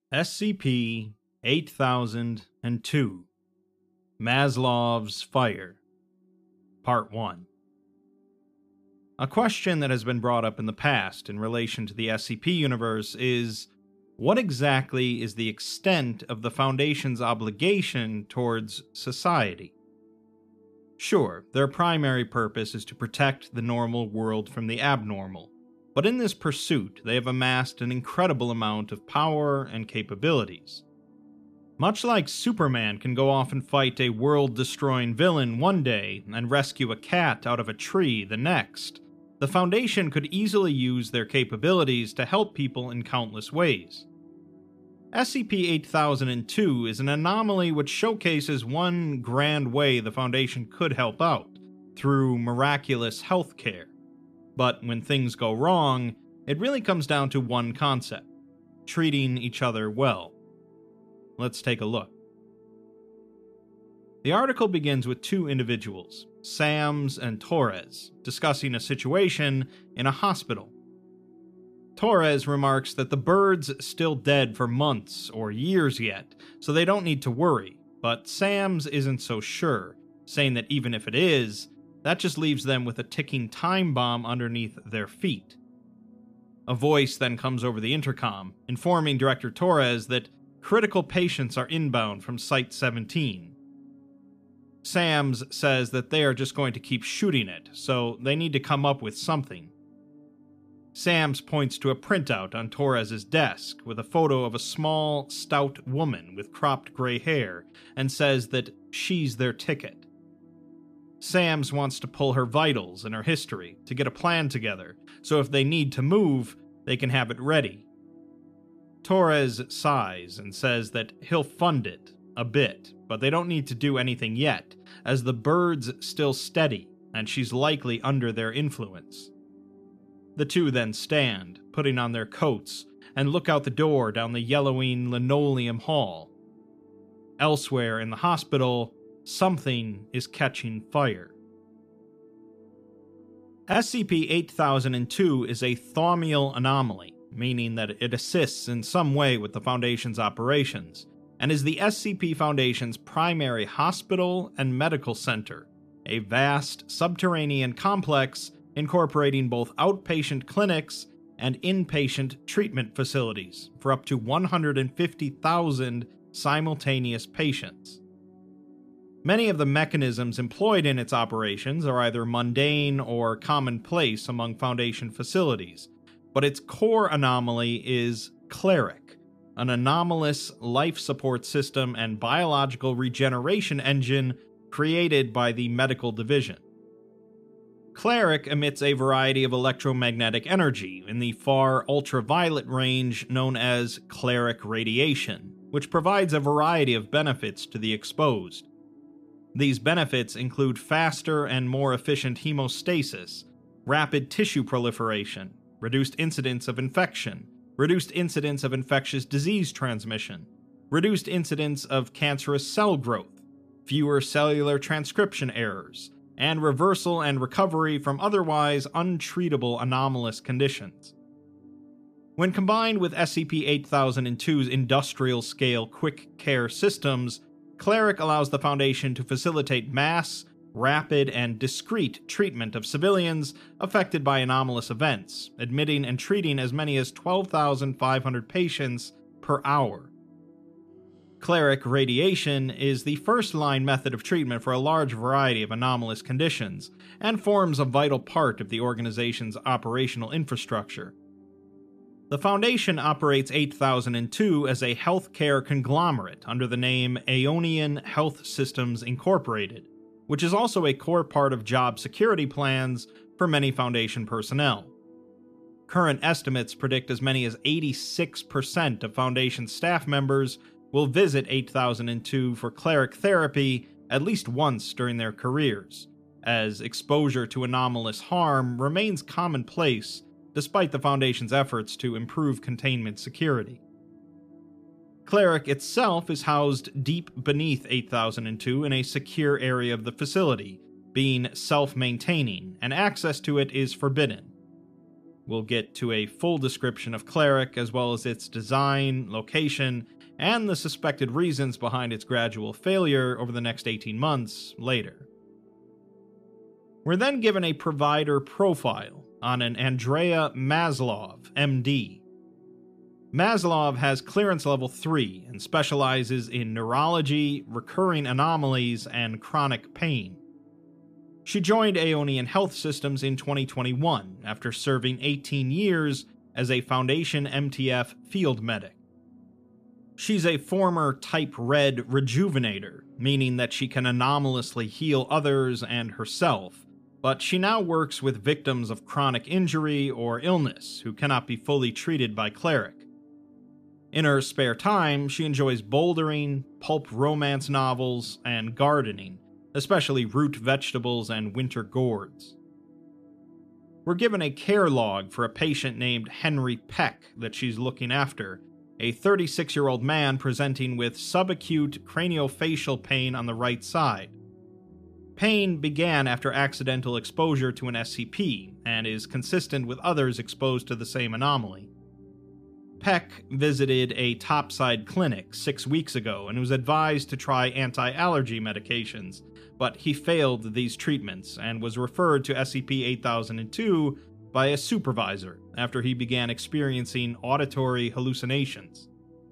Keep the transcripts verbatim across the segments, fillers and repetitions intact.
S C P eight thousand two Maslow's Fire Part one. A question that has been brought up in the past in relation to the S C P universe is, what exactly is the extent of the Foundation's obligation towards society? Sure, their primary purpose is to protect the normal world from the abnormal, but in this pursuit they have amassed an incredible amount of power and capabilities. Much like Superman can go off and fight a world-destroying villain one day and rescue a cat out of a tree the next, the Foundation could easily use their capabilities to help people in countless ways. S C P eight thousand two is an anomaly which showcases one grand way the Foundation could help out, through miraculous healthcare. But when things go wrong, it really comes down to one concept: treating each other well. Let's take a look. The article begins with two individuals, Sams and Torres, discussing a situation in a hospital. Torres remarks that the bird's still dead for months or years yet, so they don't need to worry, but Sams isn't so sure, saying that even if it is, that just leaves them with a ticking time bomb underneath their feet. A voice then comes over the intercom, informing Director Torres that critical patients are inbound from Site seventeen. Sams says that they are just going to keep shooting it, so they need to come up with something. Sams points to a printout on Torres' desk with a photo of a small, stout woman with cropped gray hair and says that she's their ticket. Sams wants to pull her vitals and her history to get a plan together, so if they need to move, they can have it ready. Torres sighs and says that he'll fund it, a bit, but they don't need to do anything yet, as the bird's still steady, and she's likely under their influence. The two then stand, putting on their coats, and look out the door down the yellowing linoleum hall. Elsewhere in the hospital, something is catching fire. S C P eight thousand two is a thaumiel anomaly, meaning that it assists in some way with the Foundation's operations, and is the S C P Foundation's primary hospital and medical center, a vast subterranean complex incorporating both outpatient clinics and inpatient treatment facilities for up to one hundred fifty thousand simultaneous patients. Many of the mechanisms employed in its operations are either mundane or commonplace among Foundation facilities, but its core anomaly is Cleric, an anomalous life support system and biological regeneration engine created by the Medical Division. Cleric emits a variety of electromagnetic energy in the far ultraviolet range known as cleric radiation, which provides a variety of benefits to the exposed. These benefits include faster and more efficient hemostasis, rapid tissue proliferation, reduced incidence of infection, reduced incidence of infectious disease transmission, reduced incidence of cancerous cell growth, fewer cellular transcription errors, and reversal and recovery from otherwise untreatable anomalous conditions. When combined with S C P eight thousand two's industrial-scale quick care systems, Cleric allows the Foundation to facilitate mass, rapid, and discreet treatment of civilians affected by anomalous events, admitting and treating as many as twelve thousand five hundred patients per hour. Cleric radiation is the first-line method of treatment for a large variety of anomalous conditions, and forms a vital part of the organization's operational infrastructure. The Foundation operates eight thousand two as a healthcare conglomerate under the name Aeonian Health Systems Incorporated, which is also a core part of job security plans for many Foundation personnel. Current estimates predict as many as eighty-six percent of Foundation staff members will visit eight thousand two for cleric therapy at least once during their careers, as exposure to anomalous harm remains commonplace despite the Foundation's efforts to improve containment security. Cleric itself is housed deep beneath eight thousand two in a secure area of the facility, being self-maintaining, and access to it is forbidden. We'll get to a full description of Cleric, as well as its design, location, and the suspected reasons behind its gradual failure over the next eighteen months later. We're then given a provider profile on an Andrea Maslov, M D. Maslov has clearance level three and specializes in neurology, recurring anomalies, and chronic pain. She joined Aeonian Health Systems in twenty twenty-one after serving eighteen years as a Foundation M T F field medic. She's a former Type Red rejuvenator, meaning that she can anomalously heal others and herself, but she now works with victims of chronic injury or illness who cannot be fully treated by Cleric. In her spare time, she enjoys bouldering, pulp romance novels, and gardening, especially root vegetables and winter gourds. We're given a care log for a patient named Henry Peck that she's looking after, a thirty-six-year-old man presenting with subacute craniofacial pain on the right side. Pain began after accidental exposure to an S C P and is consistent with others exposed to the same anomaly. Peck visited a topside clinic six weeks ago and was advised to try anti-allergy medications, but he failed these treatments and was referred to S C P eight thousand two by a supervisor after he began experiencing auditory hallucinations.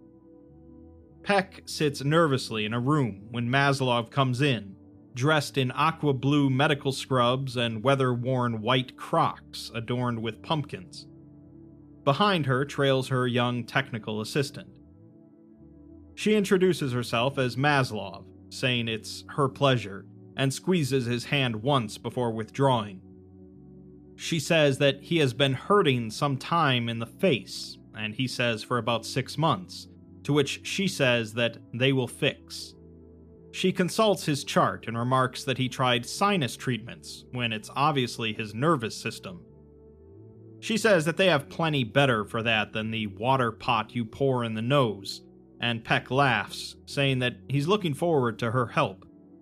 Peck sits nervously in a room when Maslov comes in, dressed in aqua blue medical scrubs and weather-worn white Crocs adorned with pumpkins. Behind her trails her young technical assistant. She introduces herself as Maslov, saying it's her pleasure, and squeezes his hand once before withdrawing. She says that he has been hurting some time in the face, and he says for about six months, to which she says that they will fix. She consults his chart and remarks that he tried sinus treatments, when it's obviously his nervous system. She says that they have plenty better for that than the water pot you pour in the nose, and Peck laughs, saying that he's looking forward to her help.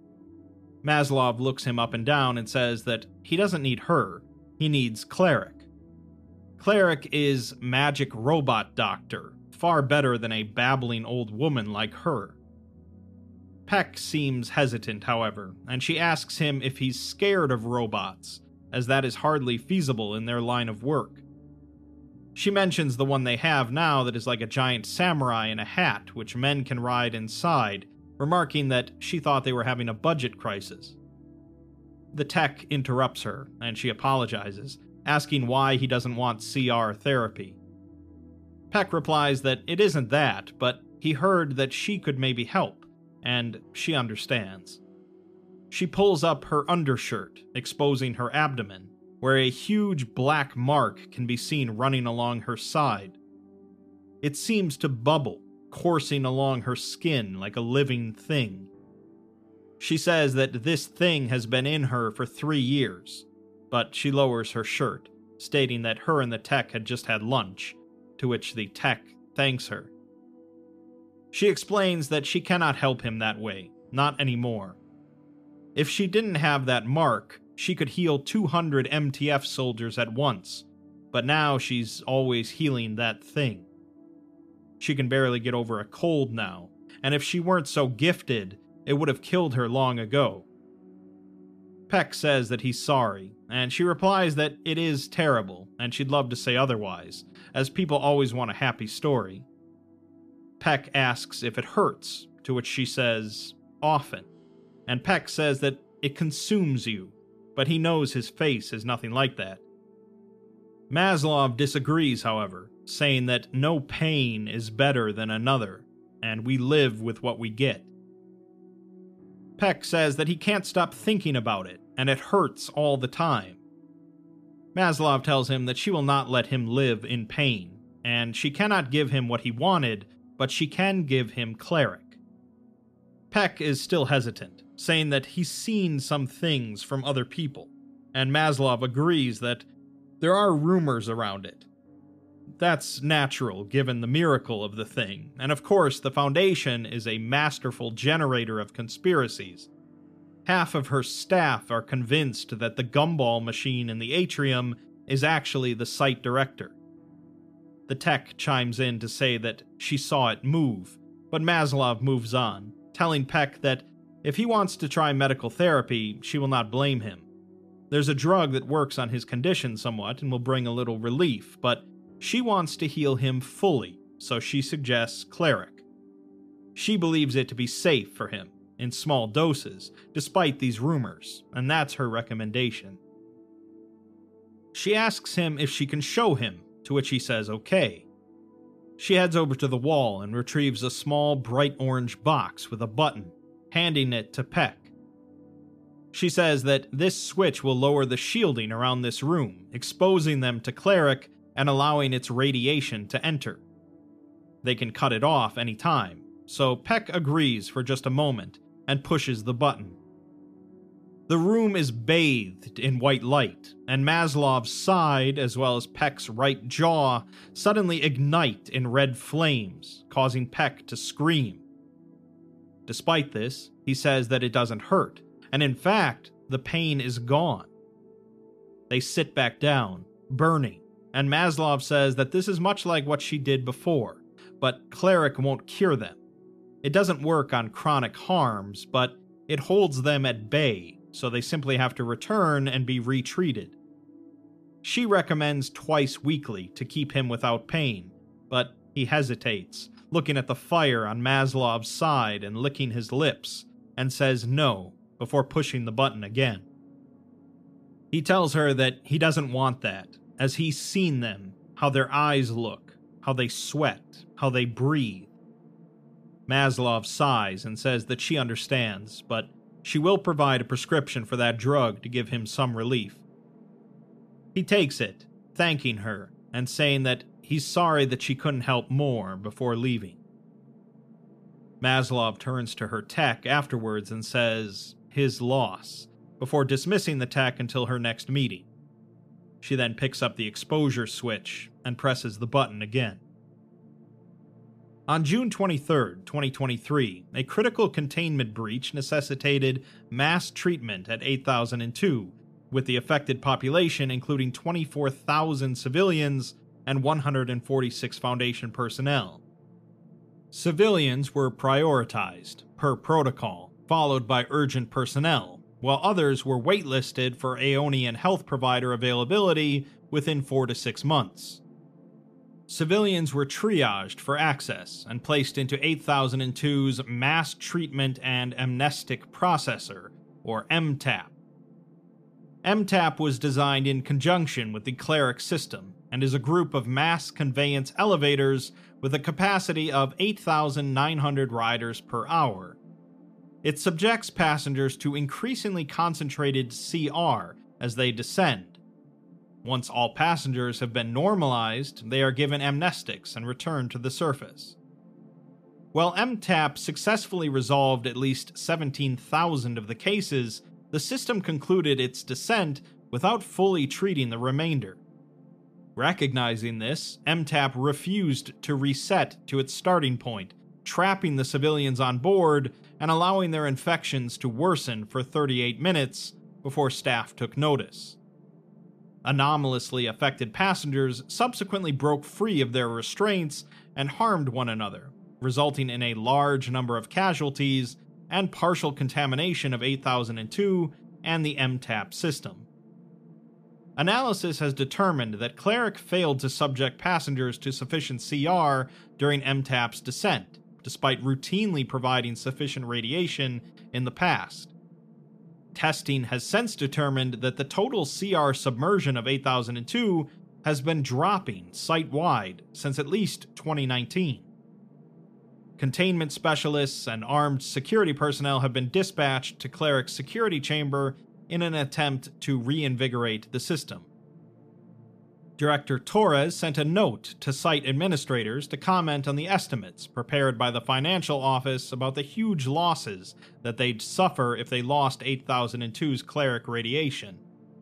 Maslov looks him up and down and says that he doesn't need her, he needs Cleric. Cleric is magic robot doctor, far better than a babbling old woman like her. Peck seems hesitant, however, and she asks him if he's scared of robots, as that is hardly feasible in their line of work. She mentions the one they have now that is like a giant samurai in a hat which men can ride inside, remarking that she thought they were having a budget crisis. The tech interrupts her, and she apologizes, asking why he doesn't want C R therapy. Peck replies that it isn't that, but he heard that she could maybe help, and she understands. She pulls up her undershirt, exposing her abdomen, where a huge black mark can be seen running along her side. It seems to bubble, coursing along her skin like a living thing. She says that this thing has been in her for three years, but she lowers her shirt, stating that her and the tech had just had lunch, to which the tech thanks her. She explains that she cannot help him that way, not anymore. If she didn't have that mark, she could heal two hundred M T F soldiers at once, but now she's always healing that thing. She can barely get over a cold now, and if she weren't so gifted, it would have killed her long ago. Peck says that he's sorry, and she replies that it is terrible, and she'd love to say otherwise, as people always want a happy story. Peck asks if it hurts, to which she says, often, and Peck says that it consumes you, but he knows his face is nothing like that. Maslov disagrees, however, saying that no pain is better than another, and we live with what we get. Peck says that he can't stop thinking about it, and it hurts all the time. Maslov tells him that she will not let him live in pain, and she cannot give him what he wanted, but she can give him Cleric. Peck is still hesitant, saying that he's seen some things from other people, and Maslov agrees that there are rumors around it. That's natural given the miracle of the thing, and of course the Foundation is a masterful generator of conspiracies. Half of her staff are convinced that the gumball machine in the atrium is actually the site director. The tech chimes in to say that she saw it move, but Maslov moves on, telling Peck that if he wants to try medical therapy, she will not blame him. There's a drug that works on his condition somewhat and will bring a little relief, but she wants to heal him fully, so she suggests cleric. She believes it to be safe for him, in small doses, despite these rumors, and that's her recommendation. She asks him if she can show him, to which he says okay. She heads over to the wall and retrieves a small bright orange box with a button, handing it to Peck. She says that this switch will lower the shielding around this room, exposing them to cleric and allowing its radiation to enter. They can cut it off any time, so Peck agrees for just a moment and pushes the button. The room is bathed in white light, and Maslov's side, as well as Peck's right jaw, suddenly ignite in red flames, causing Peck to scream. Despite this, he says that it doesn't hurt, and in fact, the pain is gone. They sit back down, burning, and Maslov says that this is much like what she did before, but cleric won't cure them. It doesn't work on chronic harms, but it holds them at bay, so they simply have to return and be retreated. She recommends twice weekly to keep him without pain, but he hesitates, looking at the fire on Maslov's side and licking his lips, and says no before pushing the button again. He tells her that he doesn't want that, as he's seen them, how their eyes look, how they sweat, how they breathe. Maslov sighs and says that she understands, but she will provide a prescription for that drug to give him some relief. He takes it, thanking her, and saying that he's sorry that she couldn't help more before leaving. Maslov turns to her tech afterwards and says, his loss, before dismissing the tech until her next meeting. She then picks up the exposure switch and presses the button again. On June twenty-third, twenty twenty-three, a critical containment breach necessitated mass treatment at eight thousand two, with the affected population including twenty-four thousand civilians and one hundred forty-six Foundation personnel. Civilians were prioritized, per protocol, followed by urgent personnel, while others were waitlisted for Aeonian health provider availability within four to six months. Civilians were triaged for access and placed into eight thousand two's Mass Treatment and Amnestic Processor, or M TAP. M TAP was designed in conjunction with the Cleric system and is a group of mass conveyance elevators with a capacity of eight thousand nine hundred riders per hour. It subjects passengers to increasingly concentrated C R as they descend. Once all passengers have been normalized, they are given amnestics and returned to the surface. While M TAP successfully resolved at least seventeen thousand of the cases, the system concluded its descent without fully treating the remainder. Recognizing this, M TAP refused to reset to its starting point, trapping the civilians on board and allowing their infections to worsen for thirty-eight minutes before staff took notice. Anomalously affected passengers subsequently broke free of their restraints and harmed one another, resulting in a large number of casualties and partial contamination of eight thousand two and the M TAP system. Analysis has determined that Cleric failed to subject passengers to sufficient C R during M TAP's descent, despite routinely providing sufficient radiation in the past. Testing has since determined that the total C R submersion of eight thousand two has been dropping site-wide since at least twenty nineteen. Containment specialists and armed security personnel have been dispatched to Cleric's security chamber in an attempt to reinvigorate the system. Director Torres sent a note to site administrators to comment on the estimates prepared by the financial office about the huge losses that they'd suffer if they lost eight thousand two's cleric radiation.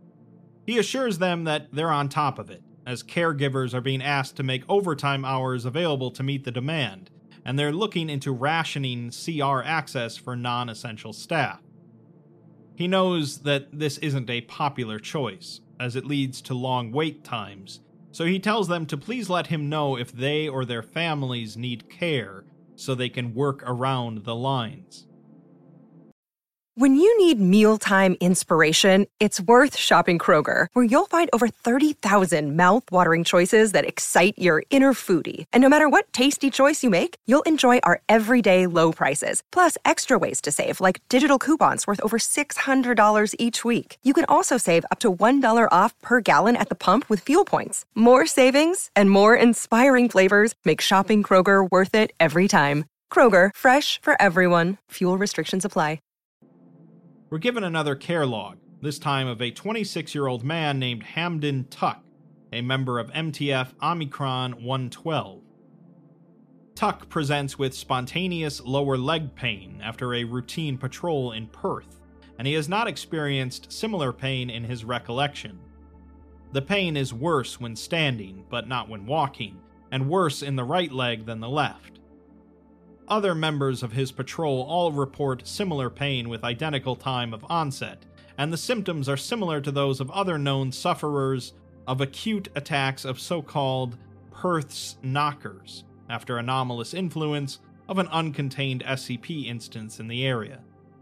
He assures them that they're on top of it, as caregivers are being asked to make overtime hours available to meet the demand, and they're looking into rationing C R access for non-essential staff. He knows that this isn't a popular choice, as it leads to long wait times, so he tells them to please let him know if they or their families need care so they can work around the lines. When you need mealtime inspiration, it's worth shopping Kroger, where you'll find over thirty thousand mouth-watering choices that excite your inner foodie. And no matter what tasty choice you make, you'll enjoy our everyday low prices, plus extra ways to save, like digital coupons worth over six hundred dollars each week. You can also save up to one dollar off per gallon at the pump with fuel points. More savings and more inspiring flavors make shopping Kroger worth it every time. Kroger, fresh for everyone. Fuel restrictions apply. We're given another care log, this time of a twenty-six-year-old man named Hamden Tuck, a member of M T F Omicron one twelve. Tuck presents with spontaneous lower leg pain after a routine patrol in Perth, and he has not experienced similar pain in his recollection. The pain is worse when standing, but not when walking, and worse in the right leg than the left. Other members of his patrol all report similar pain with identical time of onset, and the symptoms are similar to those of other known sufferers of acute attacks of so-called Perth's knockers, after anomalous influence of an uncontained S C P instance in the area.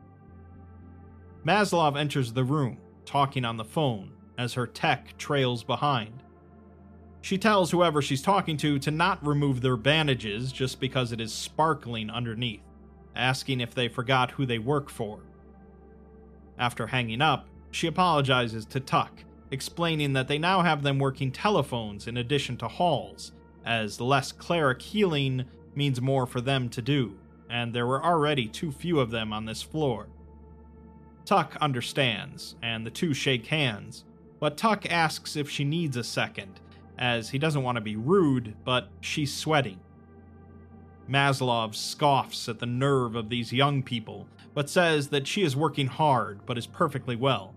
Maslov enters the room, talking on the phone, as her tech trails behind. She tells whoever she's talking to to not remove their bandages just because it is sparkling underneath, asking if they forgot who they work for. After hanging up, she apologizes to Tuck, explaining that they now have them working telephones in addition to halls, as less cleric healing means more for them to do, and there were already too few of them on this floor. Tuck understands, and the two shake hands, but Tuck asks if she needs a second, as he doesn't want to be rude, but she's sweating. Maslov scoffs at the nerve of these young people, but says that she is working hard, but is perfectly well.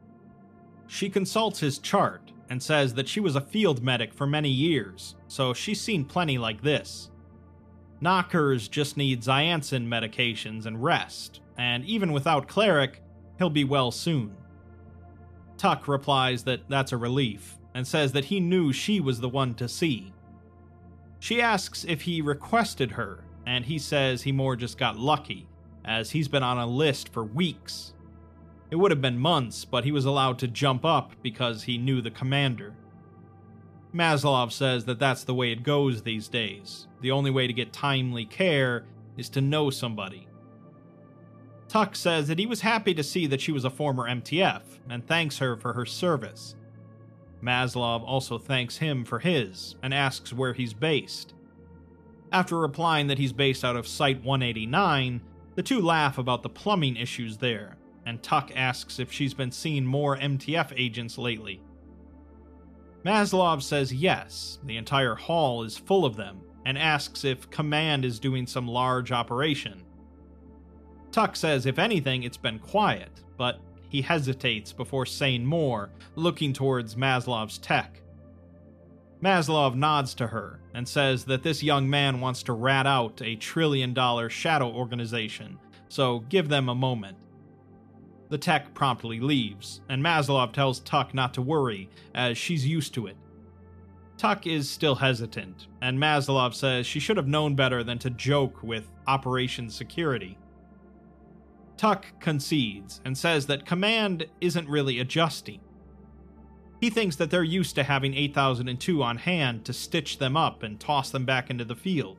She consults his chart, and says that she was a field medic for many years, so she's seen plenty like this. Knockers just need Ziansin medications and rest, and even without cleric, he'll be well soon. Tuck replies that that's a relief, and says that he knew she was the one to see. She asks if he requested her, and he says he more just got lucky, as he's been on a list for weeks. It would have been months, but he was allowed to jump up because he knew the commander. Maslov says that that's the way it goes these days. The only way to get timely care is to know somebody. Tuck says that he was happy to see that she was a former M T F, and thanks her for her service. Maslov also thanks him for his, and asks where he's based. After replying that he's based out of Site one eighty-nine, the two laugh about the plumbing issues there, and Tuck asks if she's been seeing more M T F agents lately. Maslov says yes, the entire hall is full of them, and asks if Command is doing some large operation. Tuck says if anything, it's been quiet, but he hesitates before saying more, looking towards Maslov's tech. Maslov nods to her and says that this young man wants to rat out a trillion-dollar shadow organization, so give them a moment. The tech promptly leaves, and Maslov tells Tuck not to worry, as she's used to it. Tuck is still hesitant, and Maslov says she should have known better than to joke with Operation Security. Tuck concedes and says that Command isn't really adjusting. He thinks that they're used to having eight thousand two on hand to stitch them up and toss them back into the field.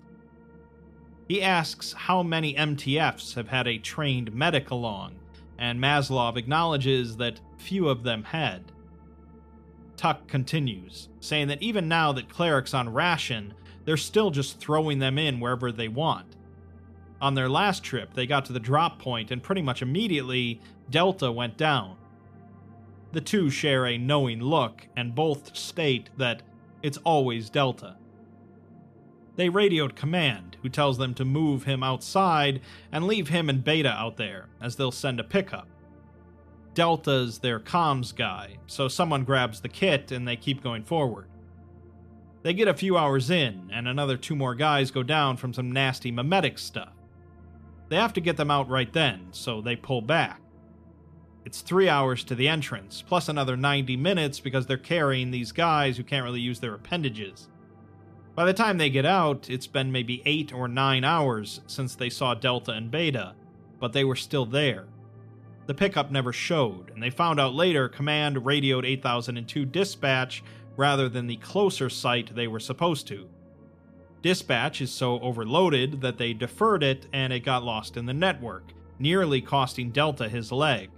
He asks how many M T Fs have had a trained medic along, and Maslov acknowledges that few of them had. Tuck continues, saying that even now that cleric's on ration, they're still just throwing them in wherever they want. On their last trip, they got to the drop point, and pretty much immediately, Delta went down. The two share a knowing look, and both state that it's always Delta. They radioed Command, who tells them to move him outside and leave him and Beta out there, as they'll send a pickup. Delta's their comms guy, so someone grabs the kit and they keep going forward. They get a few hours in, and another two more guys go down from some nasty memetic stuff. They have to get them out right then, so they pull back. It's three hours to the entrance, plus another ninety minutes because they're carrying these guys who can't really use their appendages. By the time they get out, it's been maybe eight or nine hours since they saw Delta and Beta, but they were still there. The pickup never showed, and they found out later Command radioed eight thousand two dispatch rather than the closer site they were supposed to. Dispatch is so overloaded that they deferred it and it got lost in the network, nearly costing Delta his leg.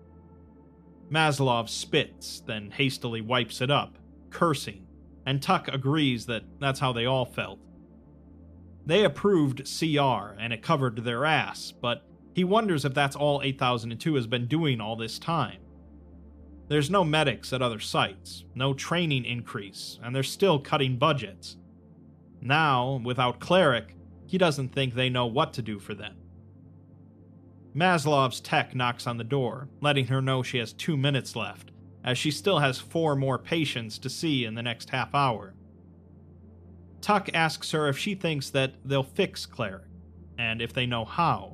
Maslov spits, then hastily wipes it up, cursing, and Tuck agrees that that's how they all felt. They approved C R, and it covered their ass, but he wonders if that's all eight thousand two has been doing all this time. There's no medics at other sites, no training increase, and they're still cutting budgets. Now, without Cleric, he doesn't think they know what to do for them. Maslov's tech knocks on the door, letting her know she has two minutes left, as she still has four more patients to see in the next half hour. Tuck asks her if she thinks that they'll fix Cleric, and if they know how.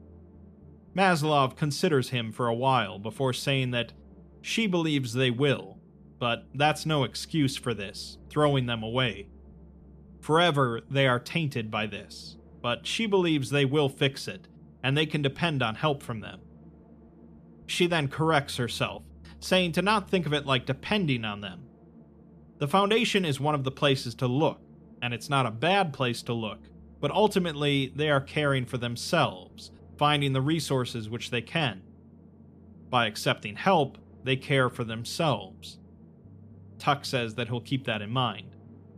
Maslov considers him for a while before saying that she believes they will, but that's no excuse for this, throwing them away. Forever, they are tainted by this, but she believes they will fix it, and they can depend on help from them. She then corrects herself, saying to not think of it like depending on them. The Foundation is one of the places to look, and it's not a bad place to look, but ultimately they are caring for themselves, finding the resources which they can. By accepting help, they care for themselves. Tuck says that he'll keep that in mind.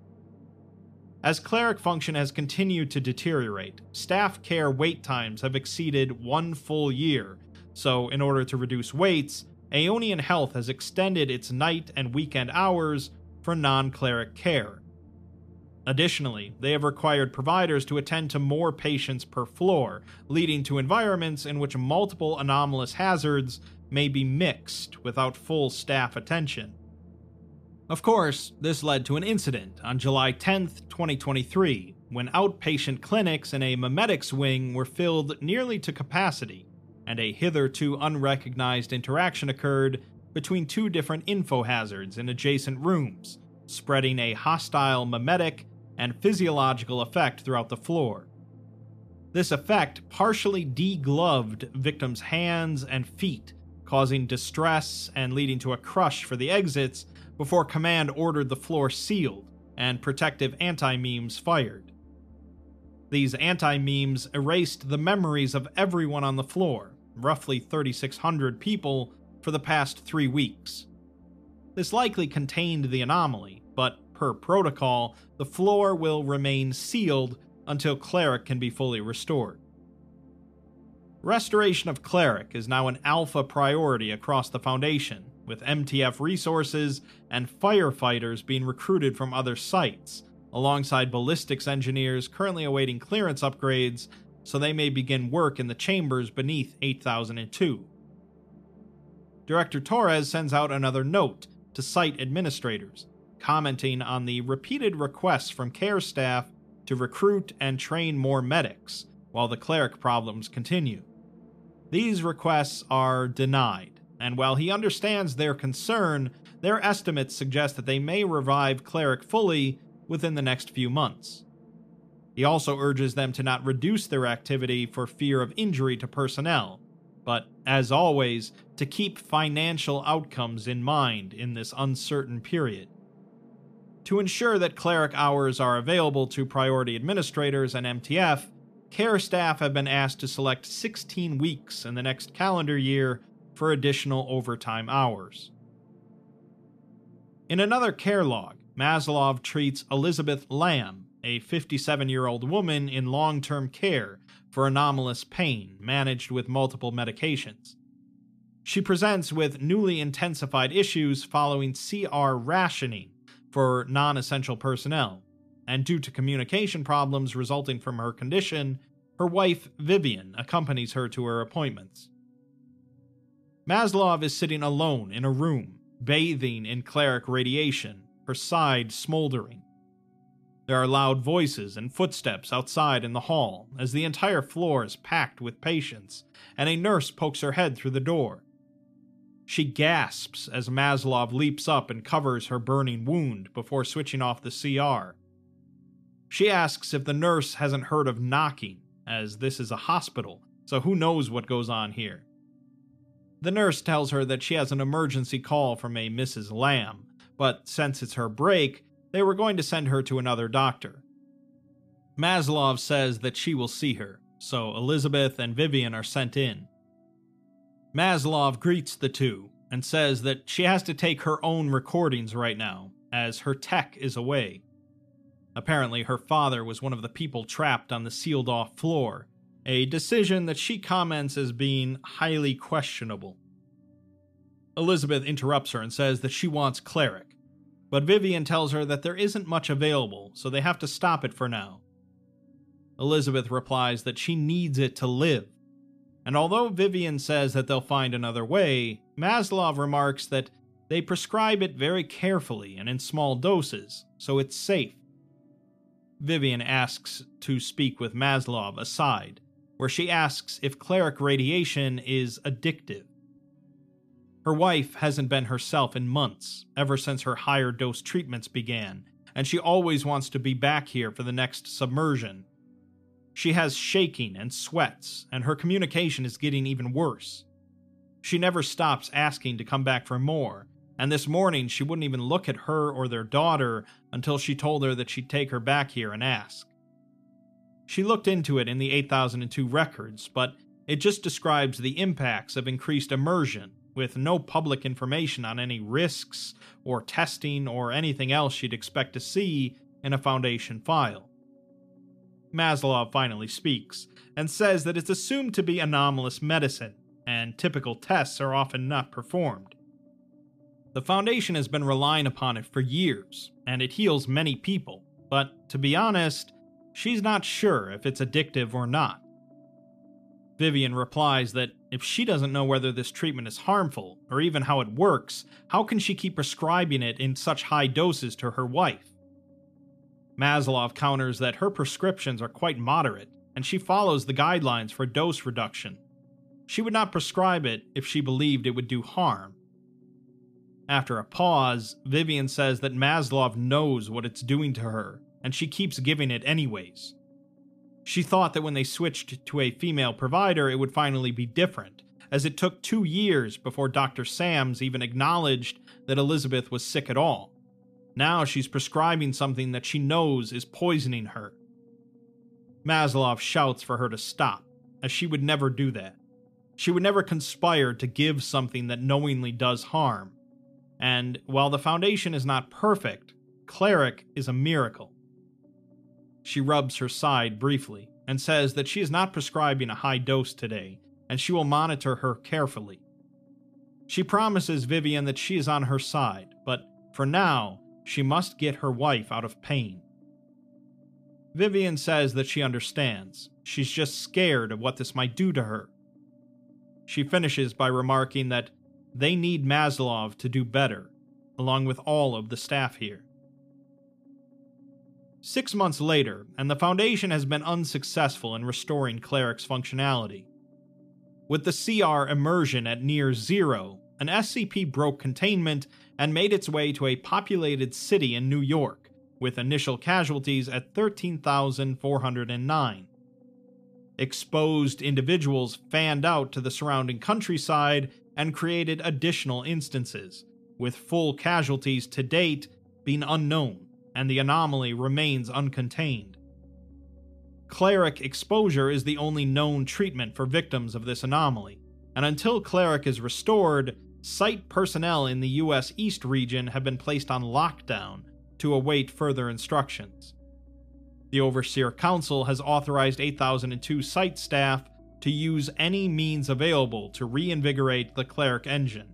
As Cleric function has continued to deteriorate, staff care wait times have exceeded one full year, so in order to reduce waits, Aeonian Health has extended its night and weekend hours for non-cleric care. Additionally, they have required providers to attend to more patients per floor, leading to environments in which multiple anomalous hazards may be mixed without full staff attention. Of course, this led to an incident on July tenth, twenty twenty-three, when outpatient clinics in a memetics wing were filled nearly to capacity, and a hitherto unrecognized interaction occurred between two different info hazards in adjacent rooms, spreading a hostile memetic and physiological effect throughout the floor. This effect partially degloved victims' hands and feet, causing distress and leading to a crush for the exits before Command ordered the floor sealed and protective anti-memes fired. These anti-memes erased the memories of everyone on the floor, roughly thirty-six hundred people, for the past three weeks. This likely contained the anomaly, but per protocol, the floor will remain sealed until Cleric can be fully restored. Restoration of Cleric is now an alpha priority across the Foundation, with M T F resources and firefighters being recruited from other sites, alongside ballistics engineers currently awaiting clearance upgrades so they may begin work in the chambers beneath eight thousand two. Director Torres sends out another note to site administrators, commenting on the repeated requests from care staff to recruit and train more medics, while the cleric problems continue. These requests are denied, and while he understands their concern, their estimates suggest that they may revive cleric fully within the next few months. He also urges them to not reduce their activity for fear of injury to personnel, but, as always, to keep financial outcomes in mind in this uncertain period. To ensure that cleric hours are available to priority administrators and M T F, care staff have been asked to select sixteen weeks in the next calendar year for additional overtime hours. In another care log, Maslov treats Elizabeth Lamb, a fifty-seven-year-old woman in long-term care for anomalous pain managed with multiple medications. She presents with newly intensified issues following C R rationing for non-essential personnel, and due to communication problems resulting from her condition, her wife Vivian accompanies her to her appointments. Maslov is sitting alone in a room, bathing in cleric radiation, her side smoldering. There are loud voices and footsteps outside in the hall as the entire floor is packed with patients, and a nurse pokes her head through the door. She gasps as Maslov leaps up and covers her burning wound before switching off the C R. She asks if the nurse hasn't heard of knocking, as this is a hospital, so who knows what goes on here. The nurse tells her that she has an emergency call from a Missus Lamb, but since it's her break, they were going to send her to another doctor. Maslov says that she will see her, so Elizabeth and Vivian are sent in. Maslov greets the two and says that she has to take her own recordings right now, as her tech is away. Apparently, her father was one of the people trapped on the sealed-off floor, a decision that she comments as being highly questionable. Elizabeth interrupts her and says that she wants Cleric, but Vivian tells her that there isn't much available, so they have to stop it for now. Elizabeth replies that she needs it to live, and although Vivian says that they'll find another way, Maslov remarks that they prescribe it very carefully and in small doses, so it's safe. Vivian asks to speak with Maslov aside, where she asks if cleric radiation is addictive. Her wife hasn't been herself in months, ever since her higher dose treatments began, and she always wants to be back here for the next submersion. She has shaking and sweats, and her communication is getting even worse. She never stops asking to come back for more, and this morning she wouldn't even look at her or their daughter until she told her that she'd take her back here and ask. She looked into it in the eight thousand two records, but it just describes the impacts of increased immersion, with no public information on any risks or testing or anything else she'd expect to see in a Foundation file. Maslov finally speaks, and says that it's assumed to be anomalous medicine, and typical tests are often not performed. The Foundation has been relying upon it for years, and it heals many people, but to be honest, she's not sure if it's addictive or not. Vivian replies that if she doesn't know whether this treatment is harmful, or even how it works, how can she keep prescribing it in such high doses to her wife? Maslov counters that her prescriptions are quite moderate, and she follows the guidelines for dose reduction. She would not prescribe it if she believed it would do harm. After a pause, Vivian says that Maslov knows what it's doing to her, and she keeps giving it anyways. She thought that when they switched to a female provider it would finally be different, as it took two years before Doctor Sams even acknowledged that Elizabeth was sick at all. Now she's prescribing something that she knows is poisoning her. Maslov shouts for her to stop, as she would never do that. She would never conspire to give something that knowingly does harm. And while the Foundation is not perfect, Cleric is a miracle. She rubs her side briefly, and says that she is not prescribing a high dose today, and she will monitor her carefully. She promises Vivian that she is on her side, but for now, she must get her wife out of pain. Vivian says that she understands. She's just scared of what this might do to her. She finishes by remarking that they need Maslov to do better, along with all of the staff here. Six months later, and the Foundation has been unsuccessful in restoring Cleric's functionality. With the C R immersion at near zero, an S C P broke containment and made its way to a populated city in New York, with initial casualties at thirteen thousand four hundred nine. Exposed individuals fanned out to the surrounding countryside and created additional instances, with full casualties to date being unknown, and the anomaly remains uncontained. Cleric exposure is the only known treatment for victims of this anomaly, and until Cleric is restored, site personnel in the U S East region have been placed on lockdown to await further instructions. The Overseer Council has authorized eight thousand two site staff to use any means available to reinvigorate the Cleric engine.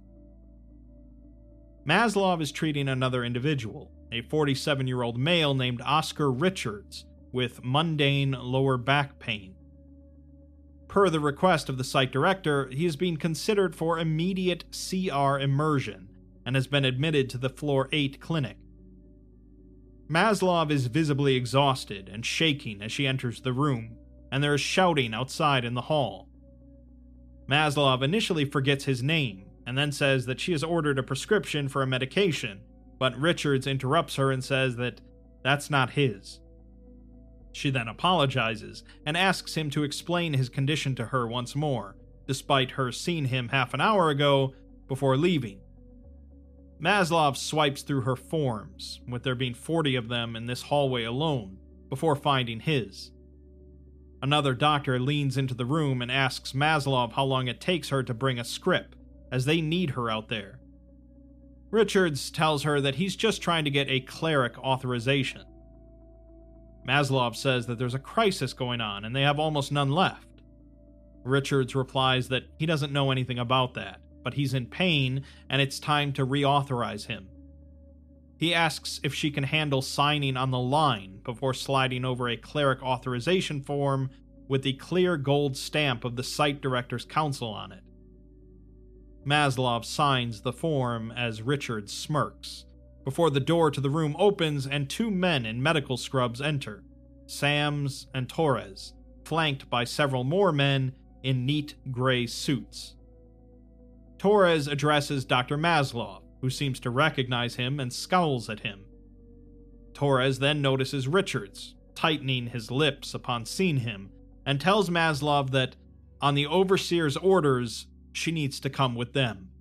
Maslov is treating another individual, a forty-seven-year-old male named Oscar Richards, with mundane lower back pain. Per the request of the site director, he is being considered for immediate C R immersion and has been admitted to the Floor eight clinic. Maslov is visibly exhausted and shaking as she enters the room, and there is shouting outside in the hall. Maslov initially forgets his name, and then says that she has ordered a prescription for a medication, but Richards interrupts her and says that that's not his. She then apologizes and asks him to explain his condition to her once more, despite her seeing him half an hour ago before leaving. Maslov swipes through her forms, with there being forty of them in this hallway alone, before finding his. Another doctor leans into the room and asks Maslov how long it takes her to bring a script, as they need her out there. Richards tells her that he's just trying to get a cleric authorization. Maslov says that there's a crisis going on and they have almost none left. Richards replies that he doesn't know anything about that, but he's in pain and it's time to reauthorize him. He asks if she can handle signing on the line before sliding over a cleric authorization form with the clear gold stamp of the site director's council on it. Maslov signs the form as Richards smirks, before the door to the room opens and two men in medical scrubs enter, Sams and Torres, flanked by several more men in neat gray suits. Torres addresses Doctor Maslov, who seems to recognize him and scowls at him. Torres then notices Richards, tightening his lips upon seeing him, and tells Maslov that, on the Overseer's orders, she needs to come with them.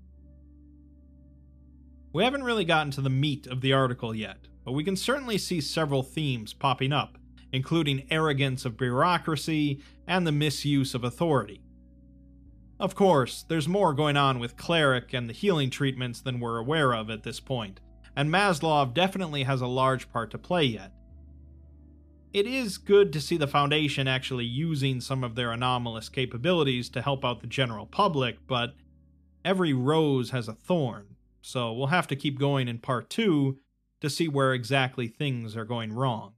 We haven't really gotten to the meat of the article yet, but we can certainly see several themes popping up, including arrogance of bureaucracy and the misuse of authority. Of course, there's more going on with Cleric and the healing treatments than we're aware of at this point, and Maslov definitely has a large part to play yet. It is good to see the Foundation actually using some of their anomalous capabilities to help out the general public, but every rose has a thorn, so we'll have to keep going in part two to see where exactly things are going wrong.